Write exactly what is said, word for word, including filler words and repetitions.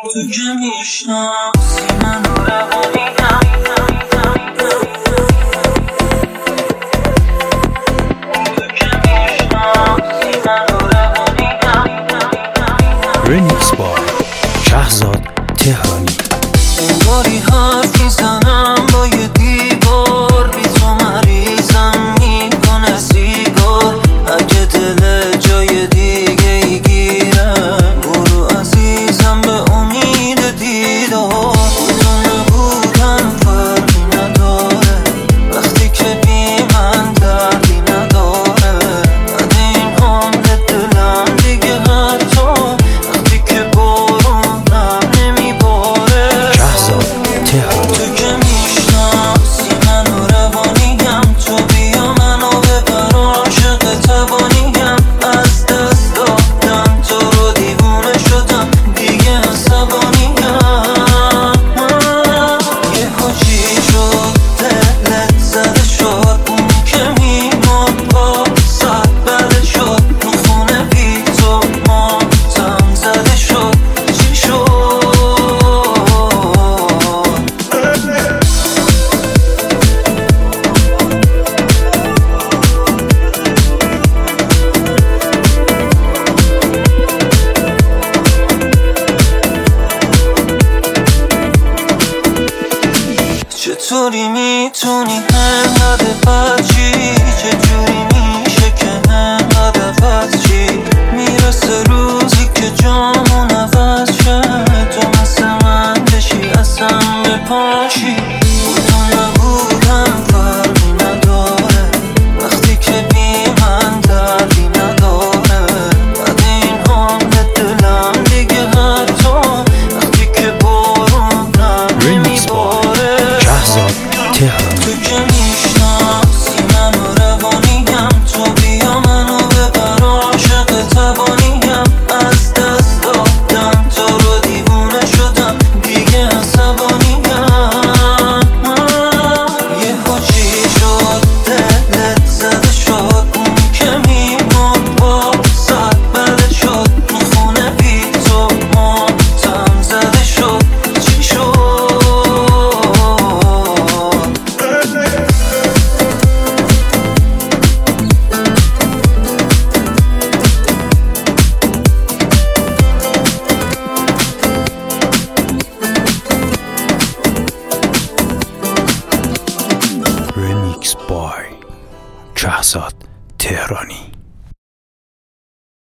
تو که میشناسی منو روانیم، تو که میشناسی منو روانیم. ریمیکس با شهزاد تهرانی. انگاری حرف میزنم با یه دیوار، بی تو مریضم میکنه سیگار. اگه دل جای دیگه ای گیرم، برو عزیزم به امید دیدار. تو نبودن فرقی نداره وقتی که بی من دردی نداره. بعد این عمر دلم دیگه حتی وقتی که بارونم نمیباره. شهزاد تهرانی. تو که میشناسی منو روانیم، تو بیا منو ببر عاشق توانیم. از دست دادم تو رو دیوونه شدم دیگه عصبانیم. یه حاجی شد دلت زده شد، اون که میمون با صد بله شد. تو خونه بی تو ماتم زده شد، چی شد؟ چطوری میتونی انقدر بچی؟ چجوری میشه که انقدر عوض چی؟